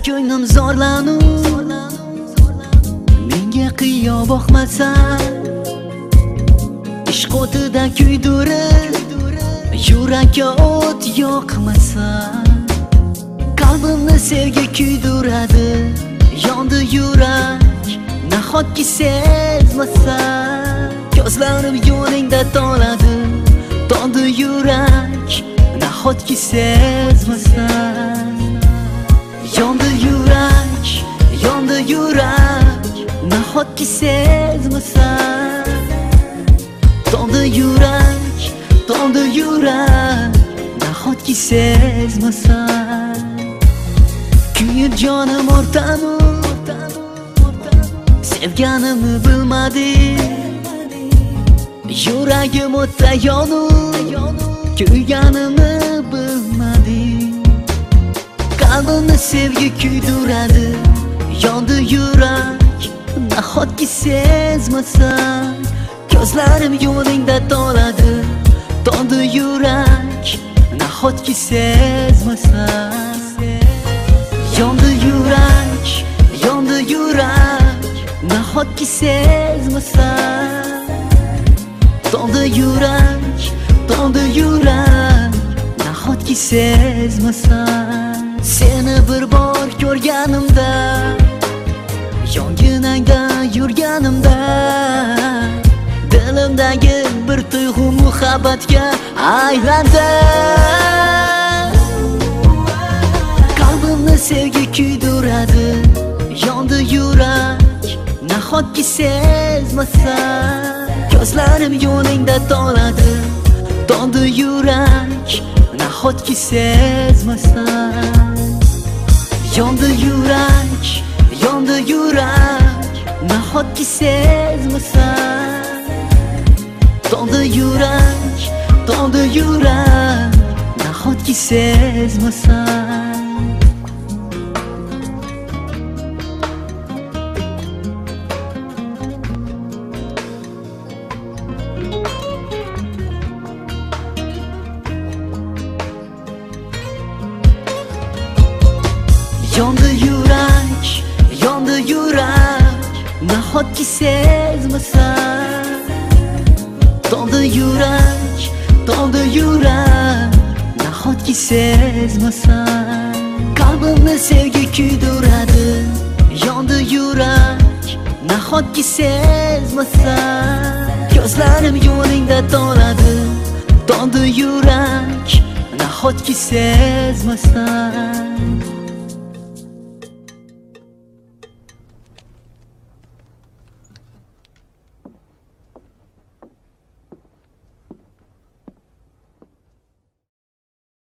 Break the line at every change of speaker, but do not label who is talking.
ko'nglim zorlanib menga qiyo boqmasan, ishq o'tida kuydirib yurakka o't yoqmasan. Qalbimni sevgi kuydiradi, yondi yurak, nahotki sezmasan. Ko'zlarim yo'lingda toladi, tondi yurak, nahotki sezmasan. Yondi yurak, nahotki sezmasan. Tondi yurak, nahotki sezmasan. Kuyib jonim o'rtanu, sevganimni bilmading. Yuragim o'tda yonib, kuyganimni bilmading. Qalbimni sevgi kuydiradi, yondi yurak, nahotki sezmasan. Ko'zlarim yo'lingda toladi, tondi yurak, nahotki sezmasan. Yondi yurak, nahotki sezmasan. Tondi yurak, nahotki sezmasan. Seni bir bor ko'rganimda, yonginangda yurganimda, dilimdagi bir tuyg'u muhabbatga aylandi. Qalbimni sevgi kuydiradi, yondi yurak, nahotki sezmasan. Ko'zlarim yo'lingda toladi, tondi yurak, nahotki sezmasan. Yondi yurak, nahotki sezmasan. Tondi yurak, nahotki sezmasan. Yondi yurak, nahotki sezmasan. Tondi yurak, nahotki sezmasan. Qalbimni sevgi kuydiradi, yondi yurak, nahotki sezmasan. Ko'zlarim yo'lingda toladi, tondi yurak, nahotki sezmasan.